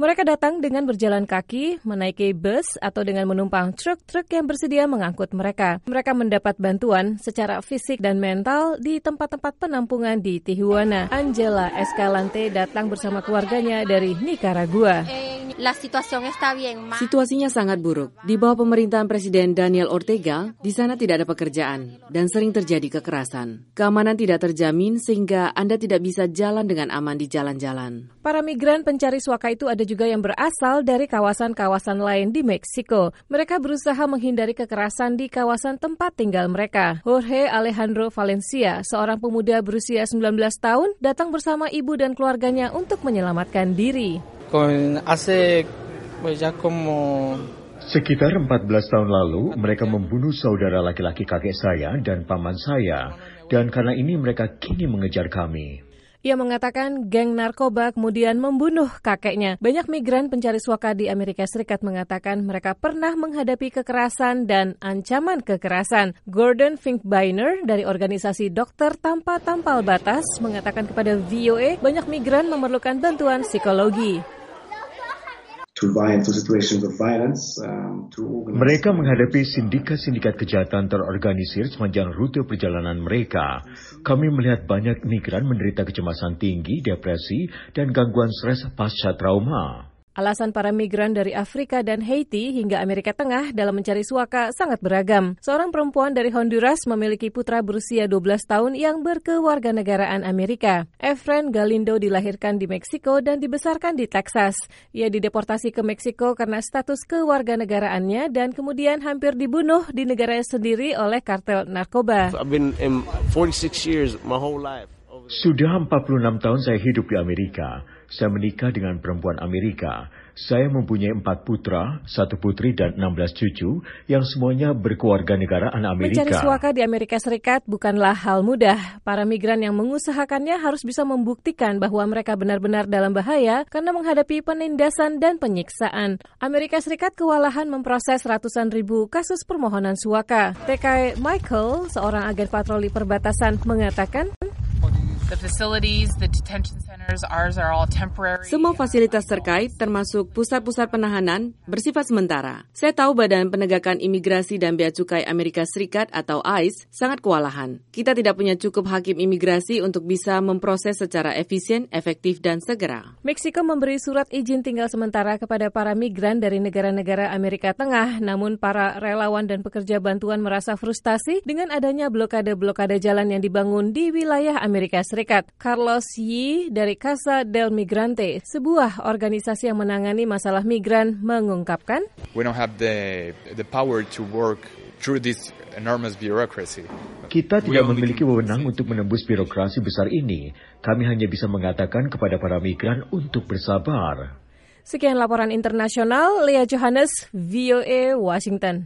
Mereka datang dengan berjalan kaki, menaiki bus, atau dengan menumpang truk-truk yang bersedia mengangkut mereka. Mereka mendapat bantuan secara fisik dan mental di tempat-tempat penampungan di Tijuana. Angela Escalante datang bersama keluarganya dari Nicaragua. Situasinya sangat buruk. Di bawah pemerintahan Presiden Daniel Ortega, di sana tidak ada pekerjaan dan sering terjadi kekerasan. Keamanan tidak terjamin sehingga Anda tidak bisa jalan dengan aman di jalan-jalan. Para migran pencari suaka itu ada juga yang berasal dari kawasan-kawasan lain di Meksiko. Mereka berusaha menghindari kekerasan di kawasan tempat tinggal mereka. Jorge Alejandro Valencia, seorang pemuda berusia 19 tahun, datang bersama ibu dan keluarganya untuk menyelamatkan diri. Sekitar 14 tahun lalu, mereka membunuh saudara laki-laki kakek saya dan paman saya. Dan karena ini mereka kini mengejar kami. Ia mengatakan geng narkoba kemudian membunuh kakeknya. Banyak migran pencari suaka di Amerika Serikat mengatakan mereka pernah menghadapi kekerasan dan ancaman kekerasan. Gordon Finkbeiner dari organisasi Dokter Tanpa Tampal Batas mengatakan kepada VOA banyak migran memerlukan bantuan psikologi. Mereka menghadapi sindikat-sindikat kejahatan terorganisir sepanjang rute perjalanan mereka. Kami melihat banyak migran menderita kecemasan tinggi, depresi, dan gangguan stres pasca trauma. Alasan para migran dari Afrika dan Haiti hingga Amerika Tengah dalam mencari suaka sangat beragam. Seorang perempuan dari Honduras memiliki putra berusia 12 tahun yang berkewarganegaraan Amerika. Efren Galindo dilahirkan di Meksiko dan dibesarkan di Texas. Ia dideportasi ke Meksiko karena status kewarganegaraannya dan kemudian hampir dibunuh di negaranya sendiri oleh kartel narkoba. Sudah 46 tahun saya hidup di Amerika. Saya menikah dengan perempuan Amerika. Saya mempunyai 4 putra, 1 putri dan 16 cucu yang semuanya berkewarganegaraan Amerika. Mencari suaka di Amerika Serikat bukanlah hal mudah. Para migran yang mengusahakannya harus bisa membuktikan bahwa mereka benar-benar dalam bahaya karena menghadapi penindasan dan penyiksaan. Amerika Serikat kewalahan memproses ratusan ribu kasus permohonan suaka. TK Michael, seorang agen patroli perbatasan, mengatakan, semua fasilitas terkait, termasuk pusat-pusat penahanan, bersifat sementara. Saya tahu Badan Penegakan Imigrasi dan Bea Cukai Amerika Serikat atau ICE sangat kewalahan. Kita tidak punya cukup hakim imigrasi untuk bisa memproses secara efisien, efektif, dan segera. Meksiko memberi surat izin tinggal sementara kepada para migran dari negara-negara Amerika Tengah, namun para relawan dan pekerja bantuan merasa frustasi dengan adanya blokade-blokade jalan yang dibangun di wilayah Amerika Serikat. Carlos Yi dari Casa del Migrante, sebuah organisasi yang menangani masalah migran, mengungkapkan, "We don't have the power to work through this enormous bureaucracy." Kita tidak memiliki wewenang untuk menembus birokrasi besar ini. Kami hanya bisa mengatakan kepada para migran untuk bersabar. Sekian laporan internasional, Leah Johannes, VOA, Washington.